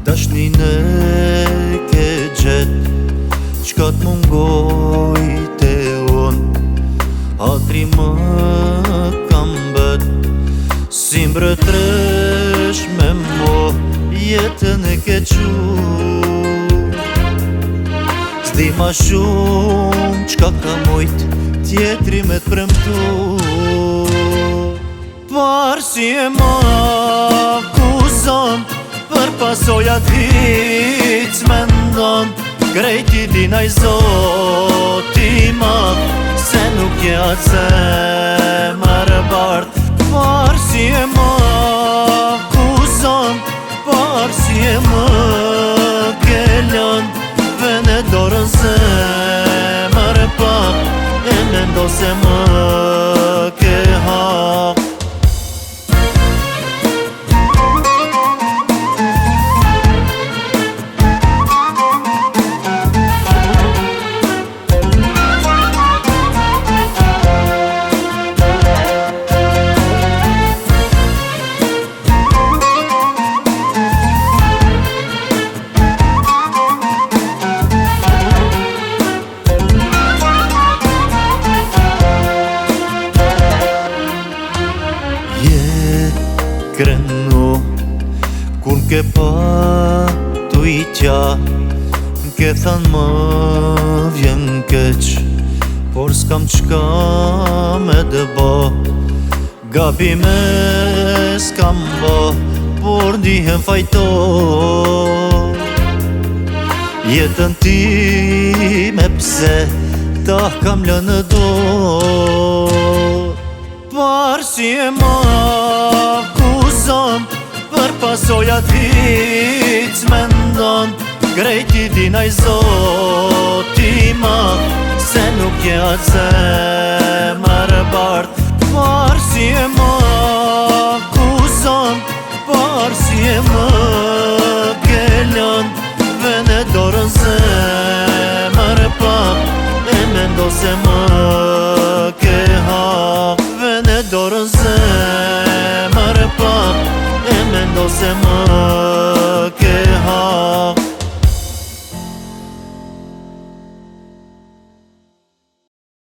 Tashnine ke gjet Qka t'mungoj te unë Hatri më kam bët Si mbretresh me mo Jetën e ke qu S'di ma shumë qka ka mujt Tjetri me t'premtu Parë si e ma akuzon Për pasojat hiq m'endon Grejti dinaj zoti ma Se nuk je atë zemër bart Parë si e ma akuzon Parë si e më kelon Vene dorën zemër pak E mendo se më ke hak Krenu Kun ke pa tu i tja M'ke than më vjen keq Por s'kam qka me dëba Gabime s'kam ba Por ndihem fajto Jetën ti me pse Ta kam lënë do Parë si e ma akuzon Për pasojat hiq m'endon Grejti dinaj zoti ma Se nuk je atë zemër bart Parë si e ma akuzon Parë si e më kelon Vene dorën zemër pak E mendo se më ke hak Vene dorën zemër pak E mendo se më